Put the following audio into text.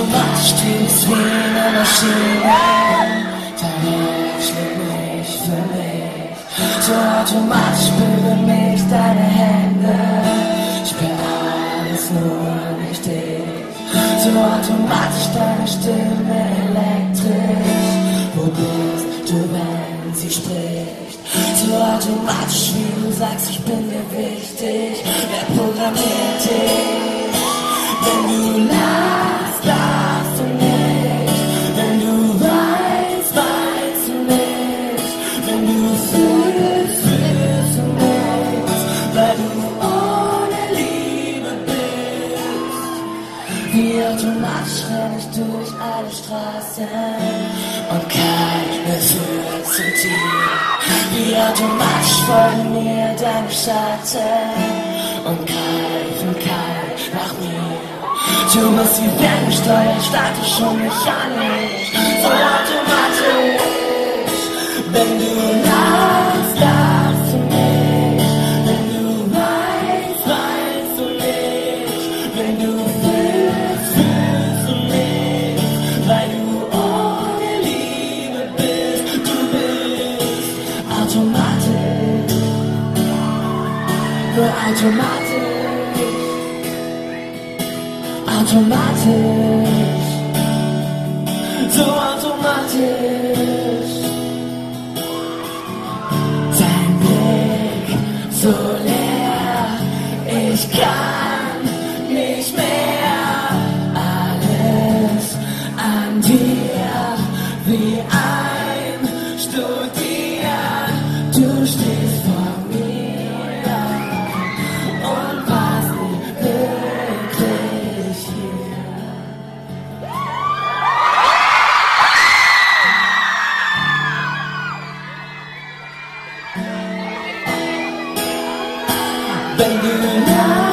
automatisch stehst wie in einer Maschine. Dein Herz schlägt nicht für mich. So automatisch berühren mich deine Hände. Ich bin alles nur nicht dich. So automatisch deine Stimme elektrisch. Wo bist du, wenn sie spricht? So automatisch, wie du sagst, ich bin dir wichtig. Wer programmiert dich? Wenn du lachst, lachst du nicht. Wenn du weinst, weinst du nicht. Wenn du fühlst, fühlst du nichts. Weil du ohne Liebe bist. Wie automatisch renn ich durch alle Straßen und keine führt zu dir. Wie automatisch folgen mir deine Schatten und greifen kalt nach mir. Du bist wie ferngesteuert, statisch und mechanisch, so automatisch. Wenn du lachst, lachst du nicht. Wenn du weinst, weinst du nicht. Wenn du fühlst, fühlst du nicht. Weil du ohne Liebe bist. Du bist automatisch, nur automatisch. Automatisch, so automatisch. Dein Blick so leer, ich kann nicht mehr. Alles an dir wie einstudiert. Du stehst vor mir und warst nie wirklich hier. Wenn du